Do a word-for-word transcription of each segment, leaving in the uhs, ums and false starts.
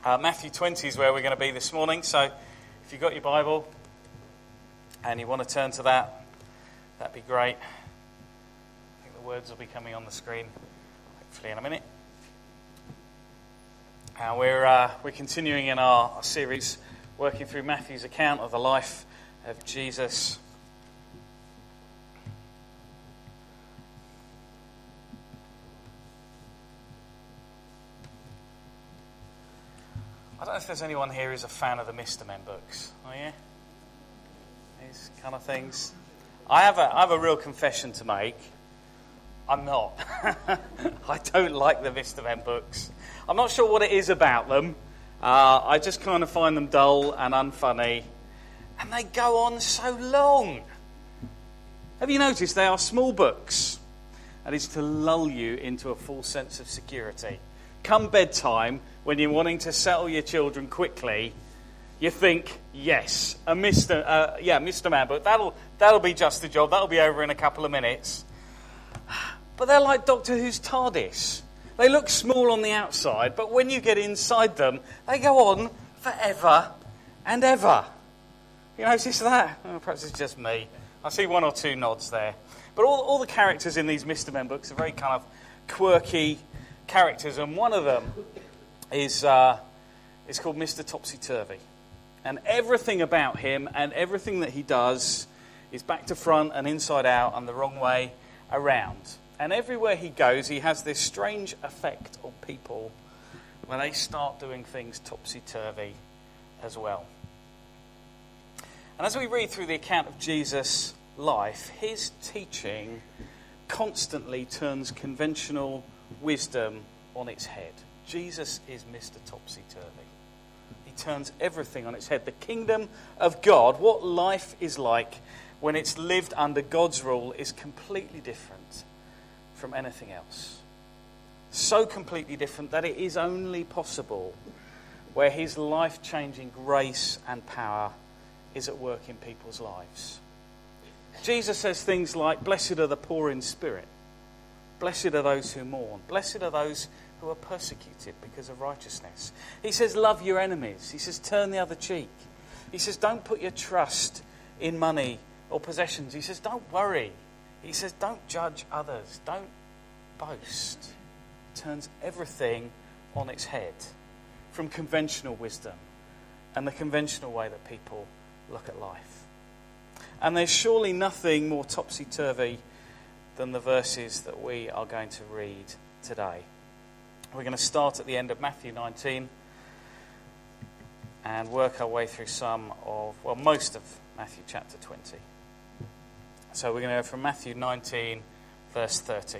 Uh, Matthew twenty is where we're going to be this morning, so if you've got your Bible and you want to turn to that, that'd be great. I think the words will be coming on the screen, hopefully in a minute. And we're uh, we're continuing in our, our series, working through Matthew's account of the life of Jesus. I don't know if there's anyone here who's a fan of the Mister Men books. Are you? These kind of things. I have a I have a real confession to make. I'm not. I don't like the Mister Men books. I'm not sure what it is about them. Uh, I just kind of find them dull and unfunny. And they go on so long. Have you noticed they are small books? And it's to lull you into a full sense of security. Come bedtime, when you're wanting to settle your children quickly, you think, yes, a Mister Uh, yeah, Mister Man book. That'll that'll be just the job. That'll be over in a couple of minutes. But they're like Doctor Who's TARDIS. They look small on the outside, but when you get inside them, they go on forever and ever. You notice that? Oh, perhaps it's just me. I see one or two nods there. But all, all the characters in these Mister Men books are very kind of quirky characters, and one of them is uh, is called Mister Topsy-Turvy. And everything about him and everything that he does is back to front and inside out and the wrong way around. And everywhere he goes, he has this strange effect on people when they start doing things topsy-turvy as well. And as we read through the account of Jesus' life, his teaching constantly turns conventional wisdom on its head. Jesus is Mister Topsy-Turvy. He turns everything on its head. The kingdom of God, what life is like when it's lived under God's rule, is completely different from anything else. So completely different that it is only possible where his life-changing grace and power is at work in people's lives. Jesus says things like, "Blessed are the poor in spirit. Blessed are those who mourn. Blessed are those who are persecuted because of righteousness." He says, love your enemies. He says, turn the other cheek. He says, don't put your trust in money or possessions. He says, don't worry. He says, don't judge others. Don't boast. Turns everything on its head from conventional wisdom and the conventional way that people look at life. And there's surely nothing more topsy-turvy than the verses that we are going to read today. We're going to start at the end of Matthew nineteen and work our way through some of, well, most of Matthew chapter twenty. So we're going to go from Matthew nineteen, verse thirty.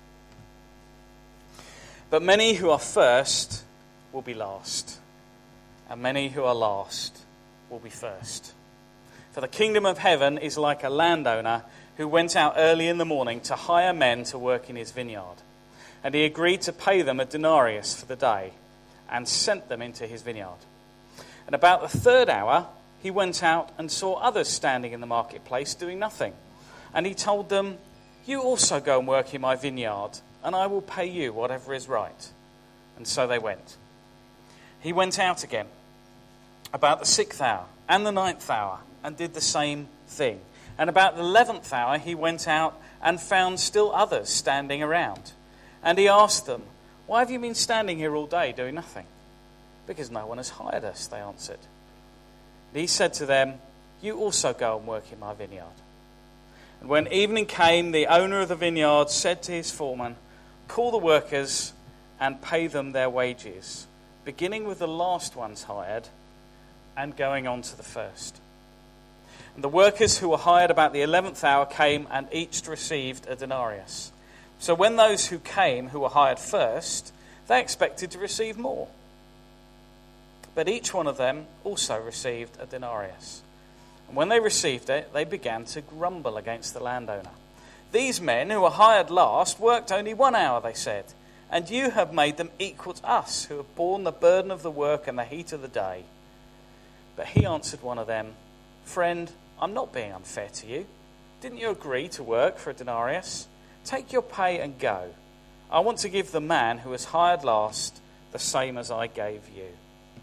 "But many who are first will be last, and many who are last will be first. For the kingdom of heaven is like a landowner who went out early in the morning to hire men to work in his vineyard. And he agreed to pay them a denarius for the day, and sent them into his vineyard. And about the third hour, he went out and saw others standing in the marketplace doing nothing. And he told them, 'You also go and work in my vineyard, and I will pay you whatever is right.' And so they went. He went out again about the sixth hour and the ninth hour, and did the same thing. And about the eleventh hour he went out and found still others standing around. And he asked them, 'Why have you been standing here all day doing nothing?' 'Because no one has hired us,' they answered. And he said to them, 'You also go and work in my vineyard.' And when evening came, the owner of the vineyard said to his foreman, 'Call the workers and pay them their wages, beginning with the last ones hired and going on to the first.' And the workers who were hired about the eleventh hour came and each received a denarius. So when those who came, who were hired first, they expected to receive more. But each one of them also received a denarius. And when they received it, they began to grumble against the landowner. 'These men who were hired last worked only one hour,' they said, 'and you have made them equal to us, who have borne the burden of the work and the heat of the day.' But he answered one of them, 'Friend, I'm not being unfair to you. Didn't you agree to work for a denarius? Take your pay and go. I want to give the man who was hired last the same as I gave you.'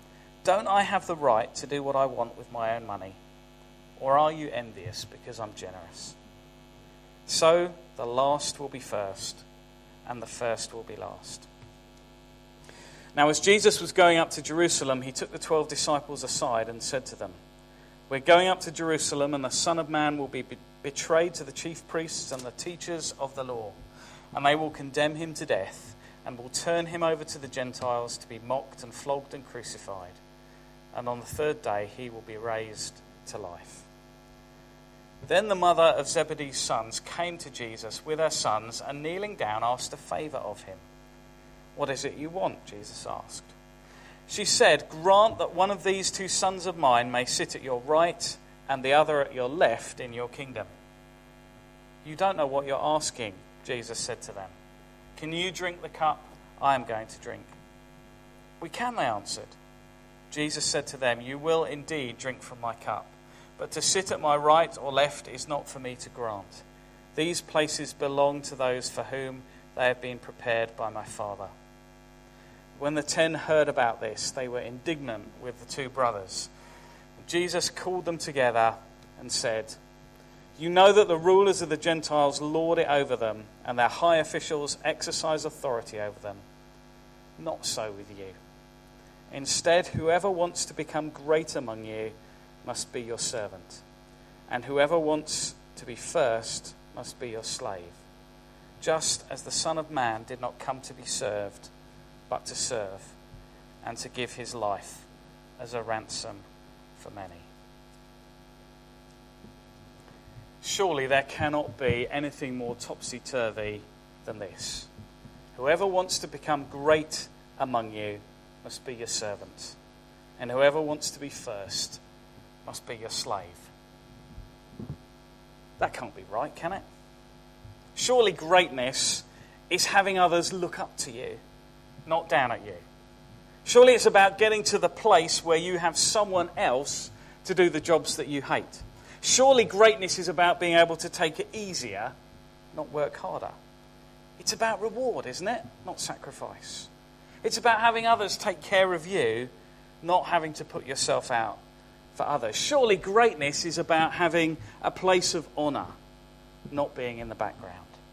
Don't I have the right to do what I want with my own money? Or are you envious because I'm generous? So the last will be first, and the first will be last." Now, as Jesus was going up to Jerusalem, he took the twelve disciples aside and said to them, "We're going up to Jerusalem, and the Son of Man will be be- betrayed to the chief priests and the teachers of the law, and they will condemn him to death, and will turn him over to the Gentiles to be mocked and flogged and crucified. And on the third day he will be raised to life." Then the mother of Zebedee's sons came to Jesus with her sons, and kneeling down asked a favour of him. "What is it you want?" Jesus asked. She said, "Grant that one of these two sons of mine may sit at your right and the other at your left in your kingdom." "You don't know what you're asking," Jesus said to them. "Can you drink the cup I am going to drink?" "We can," they answered. Jesus said to them, "You will indeed drink from my cup, but to sit at my right or left is not for me to grant. These places belong to those for whom they have been prepared by my Father." When the ten heard about this, they were indignant with the two brothers. Jesus called them together and said, "You know that the rulers of the Gentiles lord it over them, and their high officials exercise authority over them. Not so with you. Instead, whoever wants to become great among you must be your servant, and whoever wants to be first must be your slave, just as the Son of Man did not come to be served, but to serve, and to give his life as a ransom for many." Surely there cannot be anything more topsy-turvy than this. Whoever wants to become great among you must be your servant, and whoever wants to be first must be your slave. That can't be right, can it? Surely greatness is having others look up to you, not down at you. Surely it's about getting to the place where you have someone else to do the jobs that you hate. Surely greatness is about being able to take it easier, not work harder. It's about reward, isn't it? Not sacrifice. It's about having others take care of you, not having to put yourself out for others. Surely greatness is about having a place of honour, not being in the background.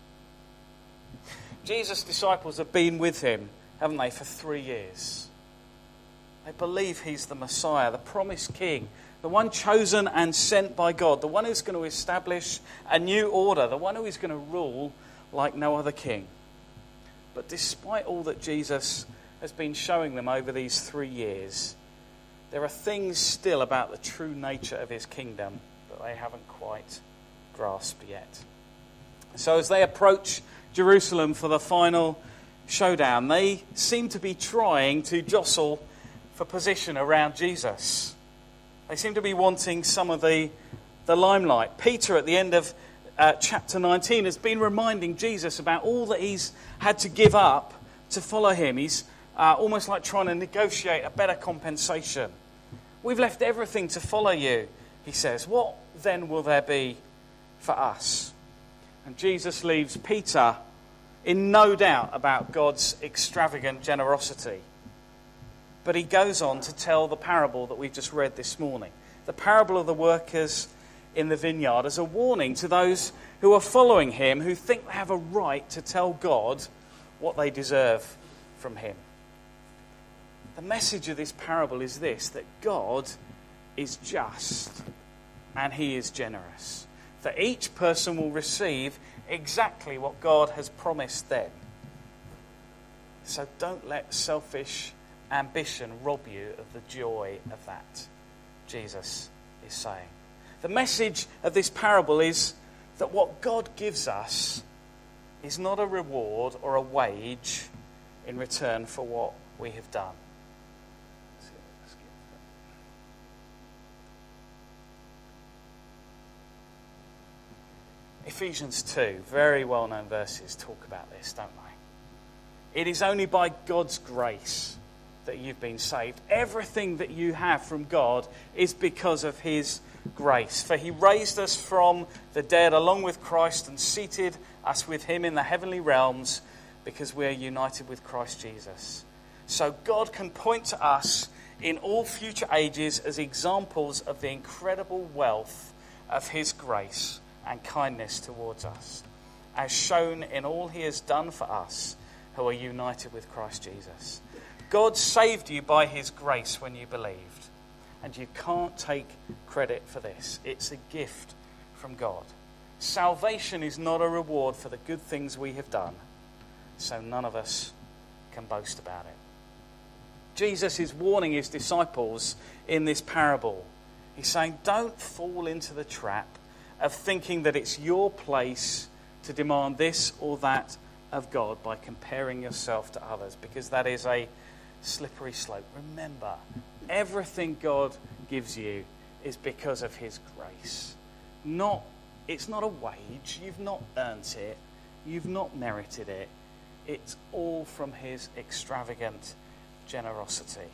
Jesus' disciples have been with him, haven't they, for three years. They believe he's the Messiah, the promised king, the one chosen and sent by God, the one who's going to establish a new order, the one who is going to rule like no other king. But despite all that Jesus has been showing them over these three years, there are things still about the true nature of his kingdom that they haven't quite grasped yet. So as they approach Jerusalem for the final showdown, they seem to be trying to jostle for position around Jesus. They seem to be wanting some of the, the limelight. Peter, at the end of uh, chapter nineteen, has been reminding Jesus about all that he's had to give up to follow him. He's uh, almost like trying to negotiate a better compensation. "We've left everything to follow you," he says. "What then will there be for us?" And Jesus leaves Peter in no doubt about God's extravagant generosity. But he goes on to tell the parable that we've just read this morning. The parable of the workers in the vineyard as a warning to those who are following him, who think they have a right to tell God what they deserve from him. The message of this parable is this, that God is just and he is generous. That each person will receive exactly what God has promised them. So don't let selfish ambition rob you of the joy of that, Jesus is saying. The message of this parable is that what God gives us is not a reward or a wage in return for what we have done. Ephesians two, very well-known verses, talk about this, don't they? It is only by God's grace that you've been saved. Everything that you have from God is because of his grace. For he raised us from the dead along with Christ and seated us with him in the heavenly realms because we are united with Christ Jesus. So God can point to us in all future ages as examples of the incredible wealth of his grace and kindness towards us, as shown in all he has done for us who are united with Christ Jesus. God saved you by his grace when you believed, and you can't take credit for this. It's a gift from God. Salvation is not a reward for the good things we have done, so none of us can boast about it. Jesus is warning his disciples in this parable. He's saying, don't fall into the trap of thinking that it's your place to demand this or that of God by comparing yourself to others, because that is a slippery slope. Remember, everything God gives you is because of his grace. Not, it's not a wage. You've not earned it. You've not merited it. It's all from his extravagant generosity.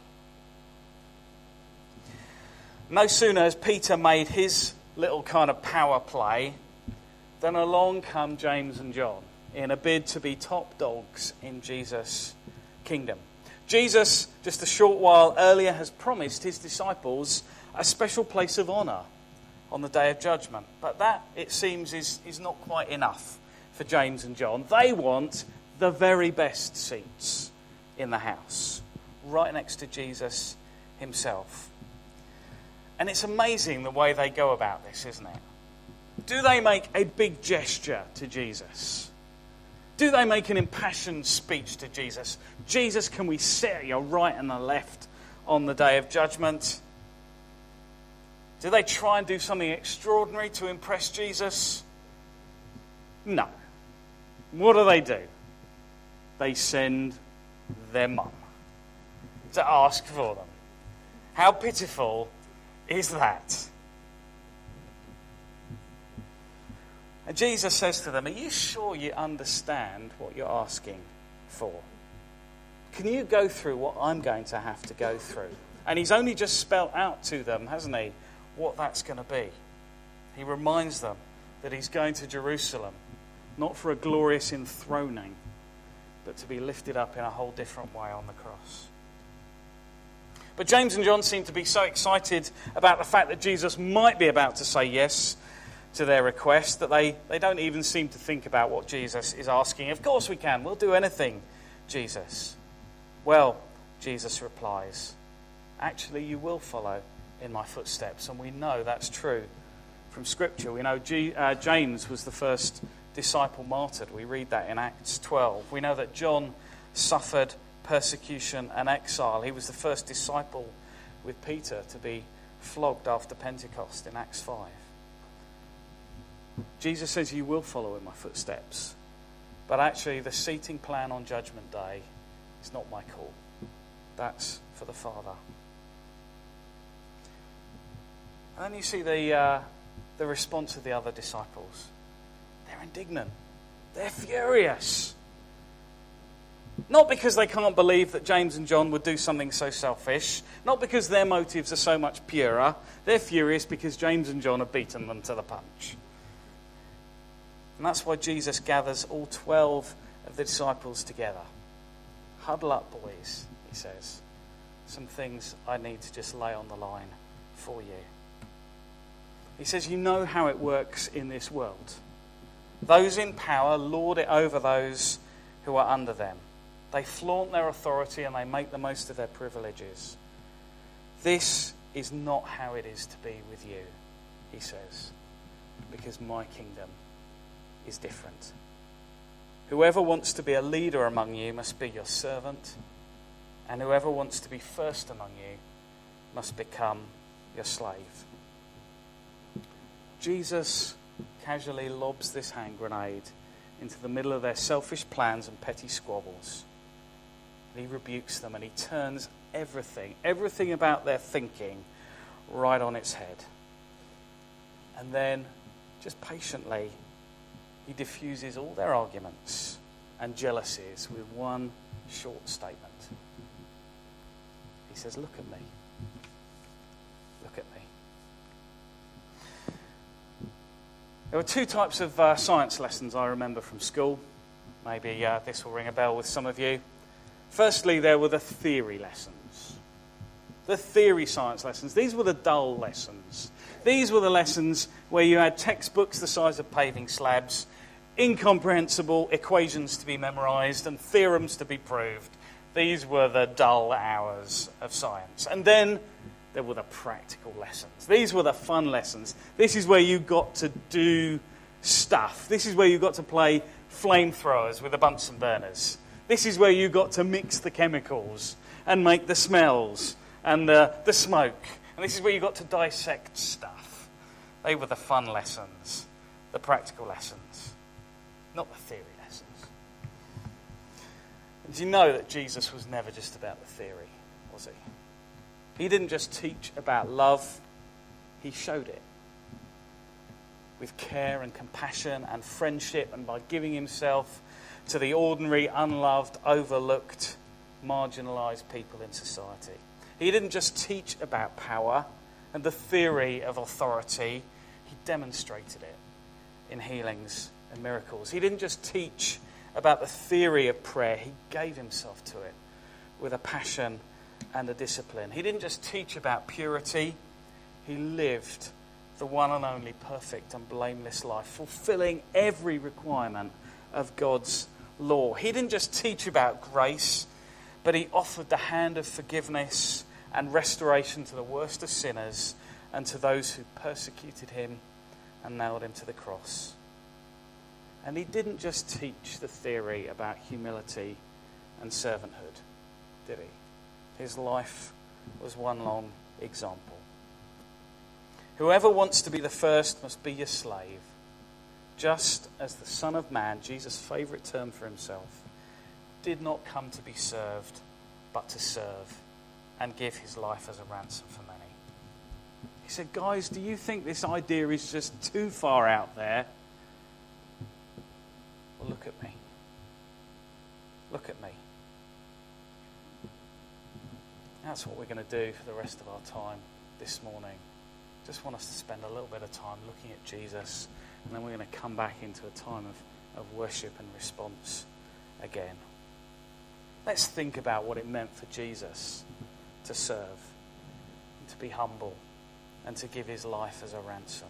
No sooner has Peter made his little kind of power play than along come James and John in a bid to be top dogs in Jesus' kingdom. Jesus, just a short while earlier, has promised his disciples a special place of honour on the day of judgment. But that, it seems, is, is not quite enough for James and John. They want the very best seats in the house, right next to Jesus himself. And it's amazing the way they go about this, isn't it? Do they make a big gesture to Jesus? Do they make an impassioned speech to Jesus? Jesus, can we sit at your right and the left on the day of judgment? Do they try and do something extraordinary to impress Jesus? No. What do they do? They send their mum to ask for them. How pitiful is that? And Jesus says to them, are you sure you understand what you're asking for? Can you go through what I'm going to have to go through? And he's only just spelt out to them, hasn't he, what that's going to be. He reminds them that he's going to Jerusalem, not for a glorious enthroning, but to be lifted up in a whole different way on the cross. But James and John seem to be so excited about the fact that Jesus might be about to say yes to their request that they, they don't even seem to think about what Jesus is asking. Of course we can. We'll do anything, Jesus. Well, Jesus replies, actually you will follow in my footsteps. And we know that's true from Scripture. We know G, uh, James was the first disciple martyred. We read that in Acts twelve. We know that John suffered persecution and exile. He was the first disciple with Peter to be flogged after Pentecost in Acts five. Jesus says you will follow in my footsteps. But actually the seating plan on Judgment Day is not my call. That's for the Father. And then you see the uh, the response of the other disciples. They're indignant. They're furious. Not because they can't believe that James and John would do something so selfish. Not because their motives are so much purer. They're furious because James and John have beaten them to the punch. And that's why Jesus gathers all twelve of the disciples together. Huddle up, boys, he says. Some things I need to just lay on the line for you. He says, you know how it works in this world. Those in power lord it over those who are under them. They flaunt their authority and they make the most of their privileges. This is not how it is to be with you, he says, because my kingdom is different. Whoever wants to be a leader among you must be your servant, and whoever wants to be first among you must become your slave. Jesus casually lobs this hand grenade into the middle of their selfish plans and petty squabbles. He rebukes them and he turns everything, everything about their thinking right on its head. And then, just patiently, he diffuses all their arguments and jealousies with one short statement. He says, look at me. Look at me. There were two types of uh, science lessons I remember from school. Maybe uh, this will ring a bell with some of you. Firstly, there were the theory lessons. the theory science lessons. These were the dull lessons. These were the lessons where you had textbooks the size of paving slabs, incomprehensible equations to be memorized, and theorems to be proved. These were the dull hours of science. And then there were the practical lessons. These were the fun lessons. This is where you got to do stuff. This is where you got to play flamethrowers with the Bunsen burners. This is where you got to mix the chemicals and make the smells and the, the smoke. And this is where you got to dissect stuff. They were the fun lessons, the practical lessons, not the theory lessons. And do you know that Jesus was never just about the theory, was he? He didn't just teach about love, he showed it. With care and compassion and friendship, and by giving himself to the ordinary, unloved, overlooked, marginalised people in society. He didn't just teach about power and the theory of authority, he demonstrated it in healings and miracles. He didn't just teach about the theory of prayer, he gave himself to it with a passion and a discipline. He didn't just teach about purity, he lived the one and only perfect and blameless life, fulfilling every requirement of God's law. He didn't just teach about grace, but he offered the hand of forgiveness and restoration to the worst of sinners and to those who persecuted him and nailed him to the cross. And he didn't just teach the theory about humility and servanthood, did he? His life was one long example. Whoever wants to be the first must be your slave, just as the Son of Man, Jesus' favourite term for himself, did not come to be served, but to serve and give his life as a ransom for many. He said, guys, do you think this idea is just too far out there? Well, look at me. Look at me. That's what we're going to do for the rest of our time this morning. Just want us to spend a little bit of time looking at Jesus, and then we're going to come back into a time of, of worship and response again. Let's think about what it meant for Jesus to serve, and to be humble, and to give his life as a ransom.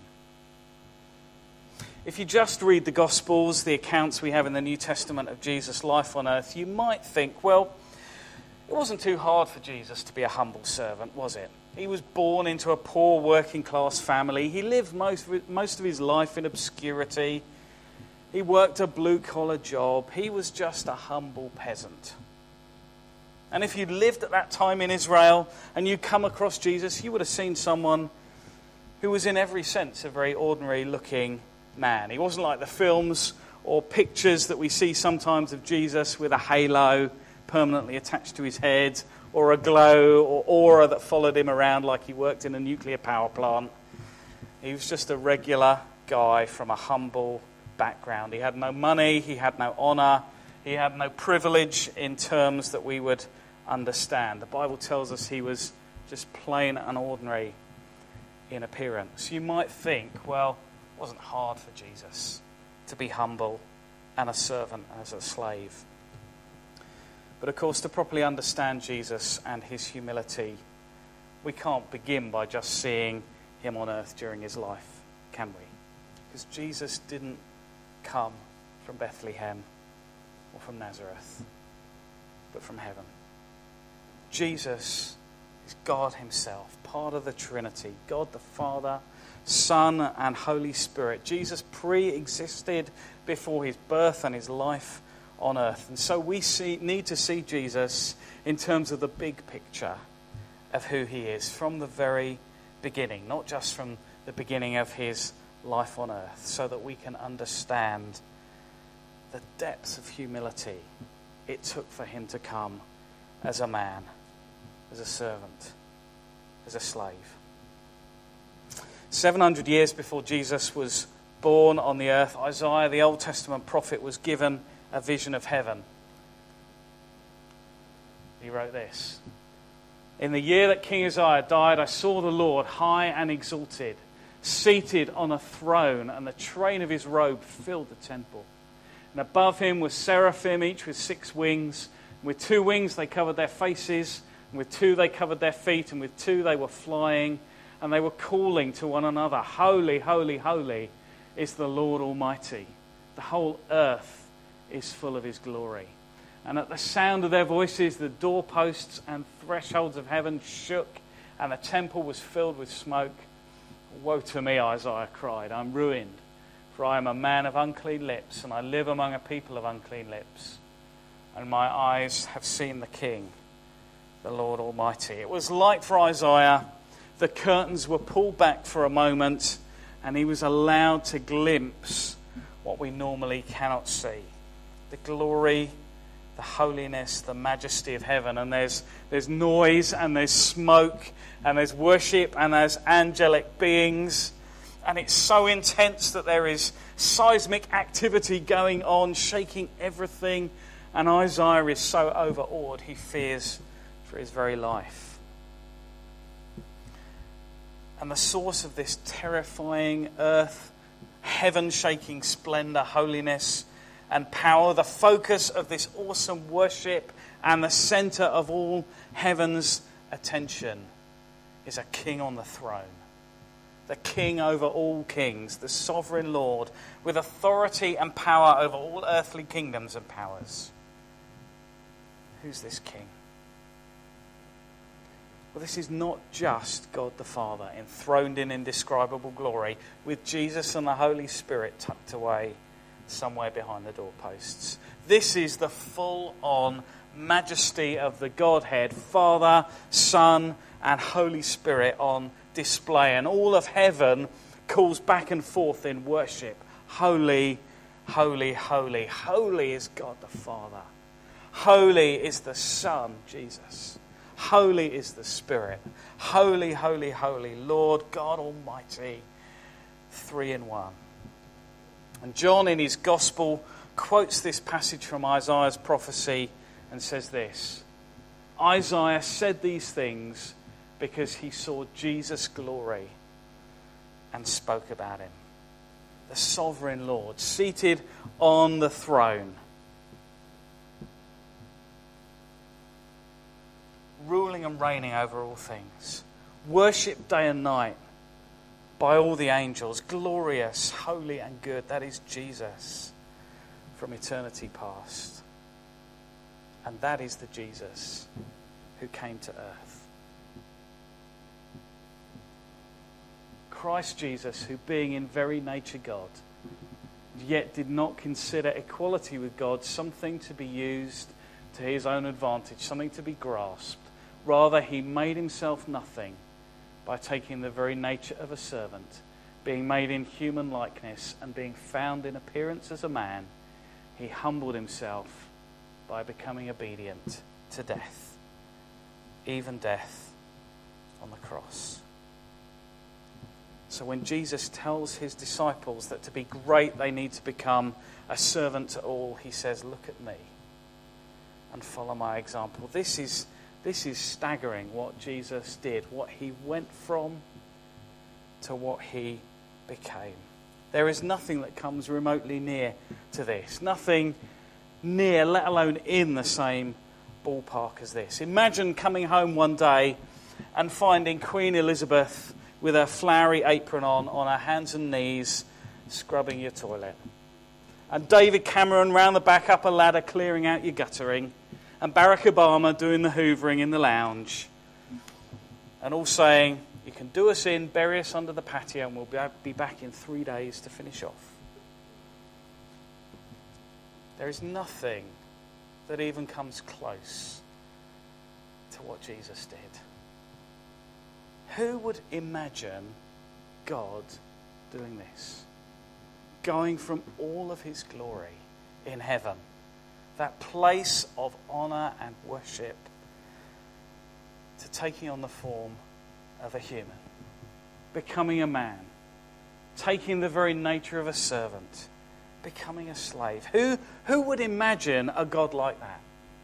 If you just read the Gospels, the accounts we have in the New Testament of Jesus' life on earth, you might think, well, it wasn't too hard for Jesus to be a humble servant, was it? He was born into a poor working class family. He lived most of, most of his life in obscurity. He worked a blue collar job. He was just a humble peasant. And if you'd lived at that time in Israel and you come across Jesus, you would have seen someone who was in every sense a very ordinary looking man. He wasn't like the films or pictures that we see sometimes of Jesus with a halo permanently attached to his head, or a glow or aura that followed him around like he worked in a nuclear power plant. He was just a regular guy from a humble background. He had no money, he had no honour, he had no privilege in terms that we would understand. The Bible tells us he was just plain and ordinary in appearance. You might think, well, it wasn't hard for Jesus to be humble and a servant as a slave. But of course, to properly understand Jesus and his humility, we can't begin by just seeing him on earth during his life, can we? Because Jesus didn't come from Bethlehem or from Nazareth, but from heaven. Jesus is God himself, part of the Trinity, God the Father, Son, and Holy Spirit. Jesus pre-existed before his birth and his life on earth. And so we see, need to see Jesus in terms of the big picture of who he is from the very beginning, not just from the beginning of his life on earth, so that we can understand the depths of humility it took for him to come as a man, as a servant, as a slave. seven hundred years before Jesus was born on the earth, Isaiah, the Old Testament prophet, was given a vision of heaven. He wrote this: "In the year that King Uzziah died, I saw the Lord high and exalted, seated on a throne, and the train of his robe filled the temple. And above him were seraphim, each with six wings. With two wings they covered their faces, And with two they covered their feet, and with two they were flying, and they were calling to one another, Holy, holy, holy is the Lord Almighty. The whole earth is full of his glory. And at the sound of their voices, the doorposts and thresholds of heaven shook, and the temple was filled with smoke. Woe to me, Isaiah cried, I'm ruined, for I am a man of unclean lips, and I live among a people of unclean lips. And my eyes have seen the King, the Lord Almighty. It was like for Isaiah, the curtains were pulled back for a moment, and he was allowed to glimpse what we normally cannot see. The glory, the holiness, the majesty of heaven. And there's there's noise, and there's smoke, and there's worship, and there's angelic beings. And it's so intense that there is seismic activity going on, shaking everything. And Isaiah is so overawed, he fears for his very life. And the source of this terrifying earth, heaven-shaking splendor, holiness, and power, the focus of this awesome worship and the center of all heaven's attention, is a king on the throne. The king over all kings, the sovereign Lord, with authority and power over all earthly kingdoms and powers. Who's this king? Well, this is not just God the Father enthroned in indescribable glory, with Jesus and the Holy Spirit tucked away somewhere behind the doorposts. This is the full-on majesty of the Godhead, Father, Son, and Holy Spirit on display. And all of heaven calls back and forth in worship. Holy, holy, holy. Holy is God the Father. Holy is the Son, Jesus. Holy is the Spirit. Holy, holy, holy, Lord God Almighty, three in one. And John in his Gospel quotes this passage from Isaiah's prophecy and says this: Isaiah said these things because he saw Jesus' glory and spoke about him. The sovereign Lord, seated on the throne, ruling and reigning over all things, worshipped day and night by all the angels, glorious, holy and good. That is Jesus from eternity past. And that is the Jesus who came to earth. Christ Jesus, who being in very nature God, yet did not consider equality with God something to be used to his own advantage, something to be grasped. Rather, he made himself nothing by taking the very nature of a servant, being made in human likeness, and being found in appearance as a man, he humbled himself by becoming obedient to death, even death on the cross. So when Jesus tells his disciples that to be great they need to become a servant to all, he says, look at me and follow my example. This is This is staggering what Jesus did, what he went from to what he became. There is nothing that comes remotely near to this. Nothing near, let alone in the same ballpark as this. Imagine coming home one day and finding Queen Elizabeth with her flowery apron on, on her hands and knees, scrubbing your toilet. And David Cameron round the back up a ladder clearing out your guttering. And Barack Obama doing the hoovering in the lounge. And all saying, you can do us in, bury us under the patio, and we'll be back in three days to finish off. There is nothing that even comes close to what Jesus did. Who would imagine God doing this? Going from all of his glory in heaven, that place of honor and worship, to taking on the form of a human, becoming a man, taking the very nature of a servant, becoming a slave. Who, who would imagine a God like that?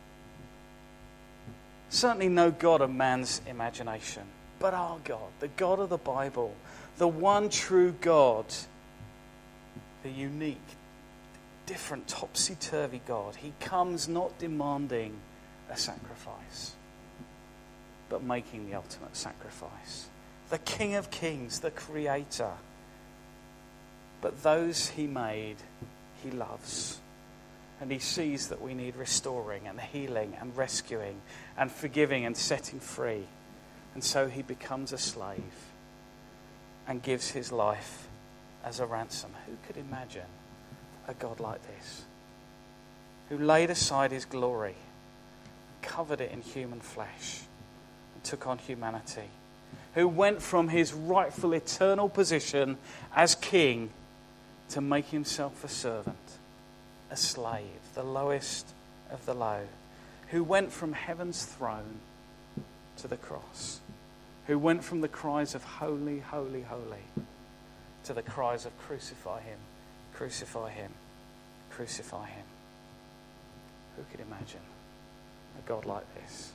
Certainly no God of man's imagination, but our God, the God of the Bible, the one true God, the unique, different, topsy-turvy God. He comes not demanding a sacrifice. but making the ultimate sacrifice. The King of Kings, the Creator. But those he made, he loves. And he sees that we need restoring and healing and rescuing and forgiving and setting free. And so he becomes a slave and gives his life as a ransom. Who could imagine a God like this? Who laid aside his glory, covered it in human flesh, and took on humanity. Who went from his rightful eternal position as king to make himself a servant, a slave, the lowest of the low. Who went from heaven's throne to the cross. Who went from the cries of holy, holy, holy to the cries of crucify him, crucify him, crucify him. Who could imagine a God like this?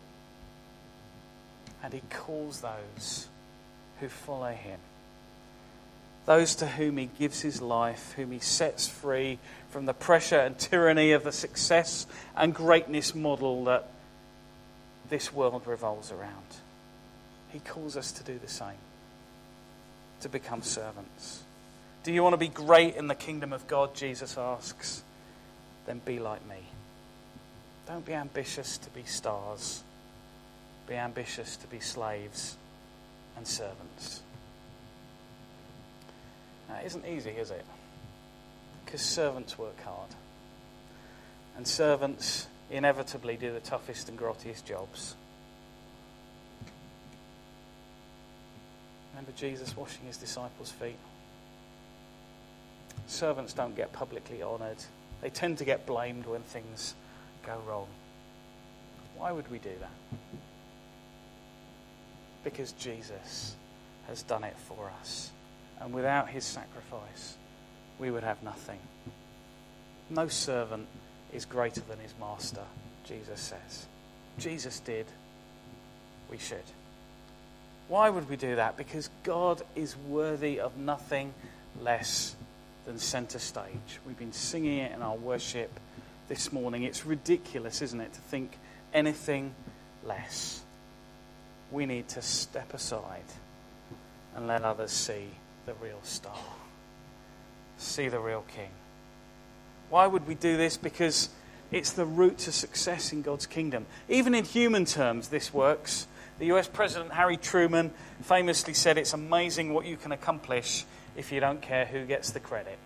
And he calls those who follow him, those to whom he gives his life, whom he sets free from the pressure and tyranny of the success and greatness model that this world revolves around. He calls us to do the same, to become servants. Do you want to be great in the kingdom of God, Jesus asks? Then be like me. Don't be ambitious to be stars. Be ambitious to be slaves and servants. Now, it isn't easy, is it? Because servants work hard. And servants inevitably do the toughest and grottiest jobs. Remember Jesus washing his disciples' feet? Servants don't get publicly honoured. They tend to get blamed when things go wrong. Why would we do that? Because Jesus has done it for us. And without his sacrifice, we would have nothing. No servant is greater than his master, Jesus says. Jesus did. We should. Why would we do that? Because God is worthy of nothing less than centre stage. We've been singing it in our worship this morning. It's ridiculous, isn't it, to think anything less. We need to step aside and let others see the real star. See the real king. Why would we do this? Because it's the route to success in God's kingdom. Even in human terms, this works. The U S President Harry Truman famously said, it's amazing what you can accomplish if you don't care who gets the credit.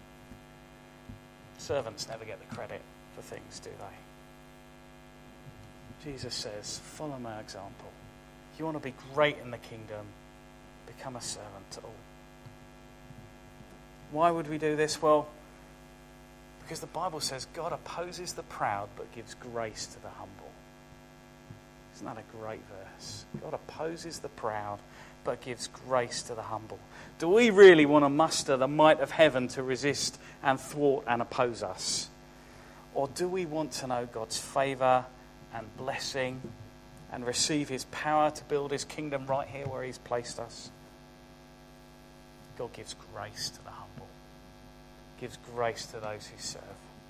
Servants never get the credit for things, do they? Jesus says, follow my example. If you want to be great in the kingdom, become a servant to all. Why would we do this? Well, because the Bible says God opposes the proud but gives grace to the humble. Isn't that a great verse? God opposes the proud but gives grace to the humble. Do we really want to muster the might of heaven to resist and thwart and oppose us? Or do we want to know God's favour and blessing and receive his power to build his kingdom right here where he's placed us? God gives grace to the humble, gives grace to those who serve.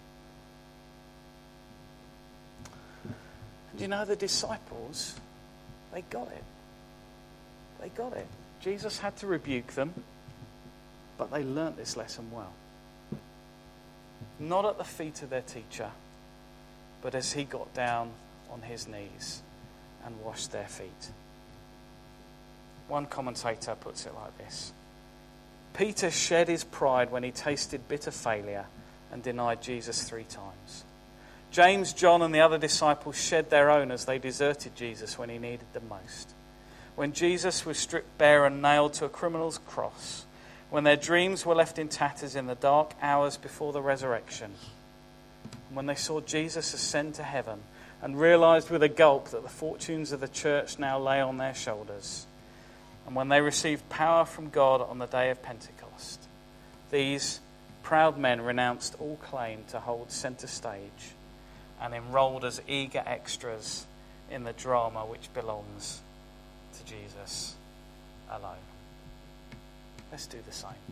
And you know, the disciples, they got it. They got it. Jesus had to rebuke them, but they learnt this lesson well. Not at the feet of their teacher, but as he got down on his knees and washed their feet. One commentator puts it like this: Peter shed his pride when he tasted bitter failure and denied Jesus three times. James, John, and the other disciples shed their own as they deserted Jesus when he needed them most. When Jesus was stripped bare and nailed to a criminal's cross, when their dreams were left in tatters in the dark hours before the resurrection, and when they saw Jesus ascend to heaven and realized with a gulp that the fortunes of the church now lay on their shoulders, and when they received power from God on the day of Pentecost, these proud men renounced all claim to hold centre stage and enrolled as eager extras in the drama which belongs to Jesus alone. Let's do the same.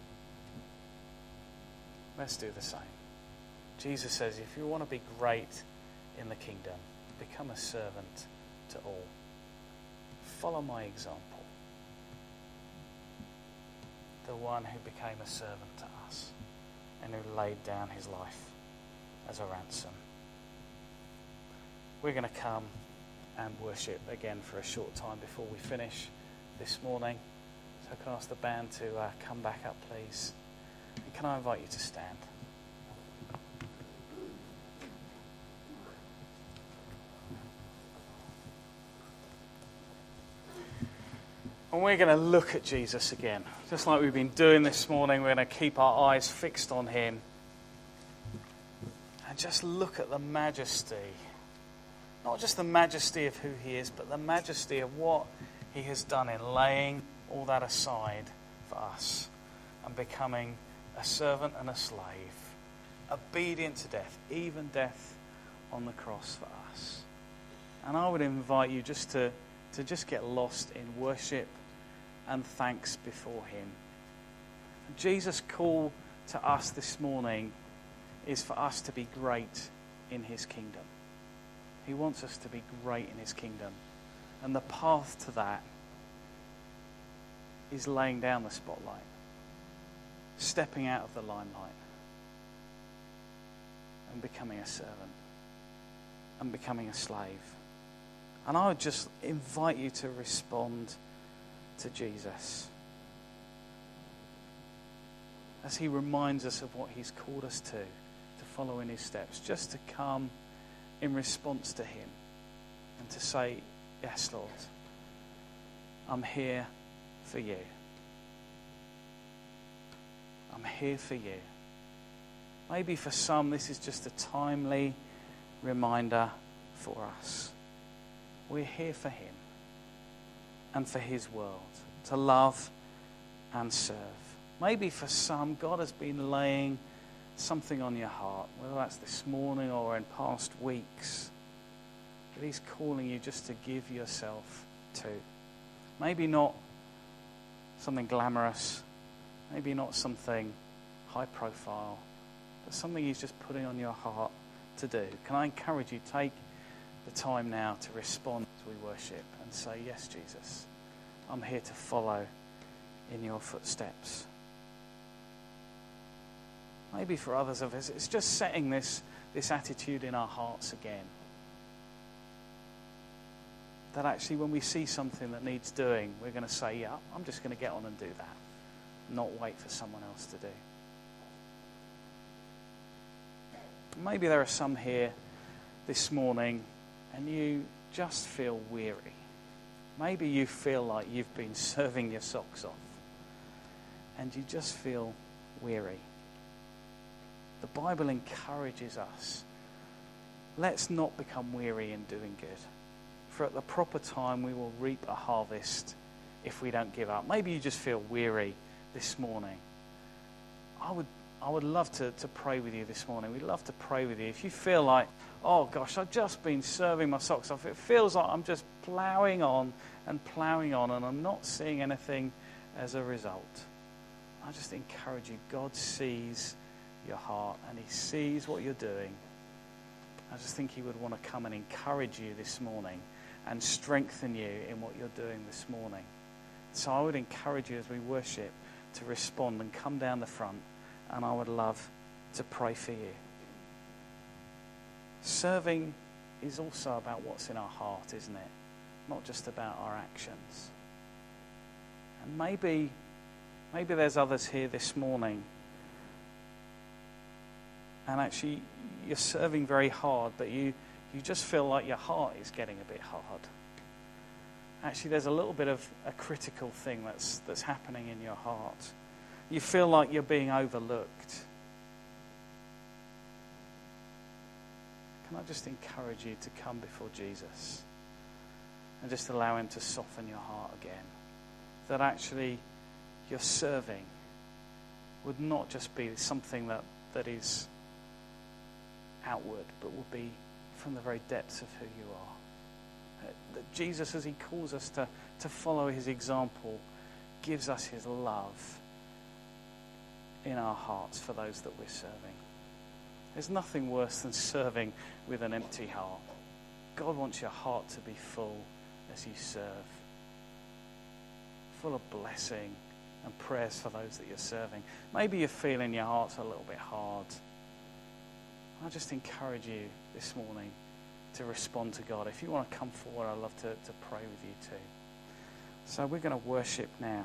Let's do the same. Jesus says, if you want to be great in the kingdom, become a servant to all. follow my example. The one who became a servant to us and who laid down his life as a ransom. We're going to come and worship again for a short time before we finish this morning. So I can ask the band to uh, come back up, please. And can I invite you to stand? And we're going to look at Jesus again. Just like we've been doing this morning, we're going to keep our eyes fixed on him. And just look at the majesty. Not just the majesty of who he is, but the majesty of what he has done in laying all that aside for us and becoming a servant and a slave, obedient to death, even death on the cross for us. And I would invite you just to, to just get lost in worship and thanks before him. Jesus' call to us this morning is for us to be great in his kingdom. He wants us to be great in his kingdom. And the path to that is laying down the spotlight, stepping out of the limelight, and becoming a servant, and becoming a slave. And I would just invite you to respond to Jesus as he reminds us of what he's called us to, to follow in his steps, just to come in response to him and to say, yes, Lord, I'm here for you. I'm here for you. Maybe for some this is just a timely reminder for us. We're here for him and for his world, to love and serve. Maybe for some, God has been laying something on your heart, whether that's this morning or in past weeks, that he's calling you just to give yourself to. Maybe not something glamorous, maybe not something high profile, but something he's just putting on your heart to do. Can I encourage you, take the time now to respond as we worship and say, yes, Jesus, I'm here to follow in your footsteps. Maybe for others of us, it's just setting this, this attitude in our hearts again. That actually when we see something that needs doing, we're going to say, yeah, I'm just going to get on and do that. Not wait for someone else to do. Maybe there are some here this morning and you just feel weary. Maybe you feel like you've been serving your socks off and you just feel weary. The Bible encourages us. Let's not become weary in doing good. For at the proper time we will reap a harvest if we don't give up. Maybe you just feel weary this morning. I would I would love to, to pray with you this morning. We'd love to pray with you. If you feel like, oh gosh, I've just been serving my socks off. It feels like I'm just ploughing on and ploughing on and I'm not seeing anything as a result. I just encourage you. God sees your heart and he sees what you're doing. I just think he would want to come and encourage you this morning and strengthen you in what you're doing this morning. So I would encourage you as we worship to respond and come down the front, and I would love to pray for you. Serving is also about what's in our heart, isn't it? Not just about our actions. And maybe, maybe there's others here this morning and actually you're serving very hard, but you, you just feel like your heart is getting a bit hard. Actually, there's a little bit of a critical thing that's that's happening in your heart. You feel like you're being overlooked. Can I just encourage you to come before Jesus and just allow him to soften your heart again? That actually your serving would not just be something that, that is outward, but will be from the very depths of who you are. That Jesus, as he calls us to, to follow his example, gives us his love in our hearts for those that we're serving. There's nothing worse than serving with an empty heart. God wants your heart to be full as you serve. full of blessing and prayers for those that you're serving. Maybe you're feeling your heart's a little bit hard. I just encourage you this morning to respond to God. If you want to come forward, I'd love to, to pray with you too. So we're going to worship now.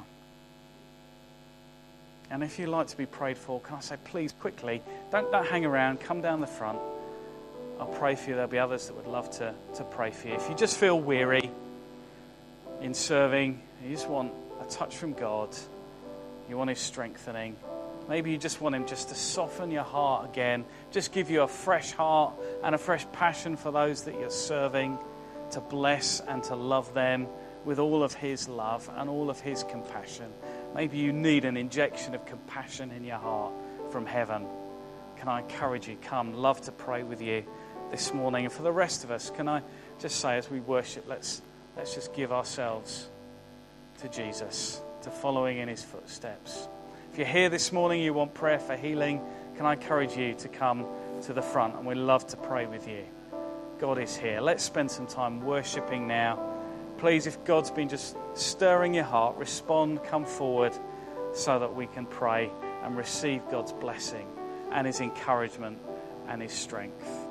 And if you'd like to be prayed for, can I say, please, quickly, don't, don't hang around, come down the front. I'll pray for you. There'll be others that would love to, to pray for you. If you just feel weary in serving, you just want a touch from God, you want His strengthening, maybe you just want Him just to soften your heart again, just give you a fresh heart and a fresh passion for those that you're serving, to bless and to love them with all of His love and all of His compassion. Maybe you need an injection of compassion in your heart from heaven. Can I encourage you, come, love to pray with you this morning. And for the rest of us, can I just say as we worship, let's let's just give ourselves to Jesus, to following in His footsteps. If you're here this morning, you want prayer for healing, can I encourage you to come to the front, and we'd love to pray with you. God is here. Let's spend some time worshiping now. Please, if God's been just stirring your heart, respond, come forward so that we can pray and receive God's blessing and His encouragement and His strength.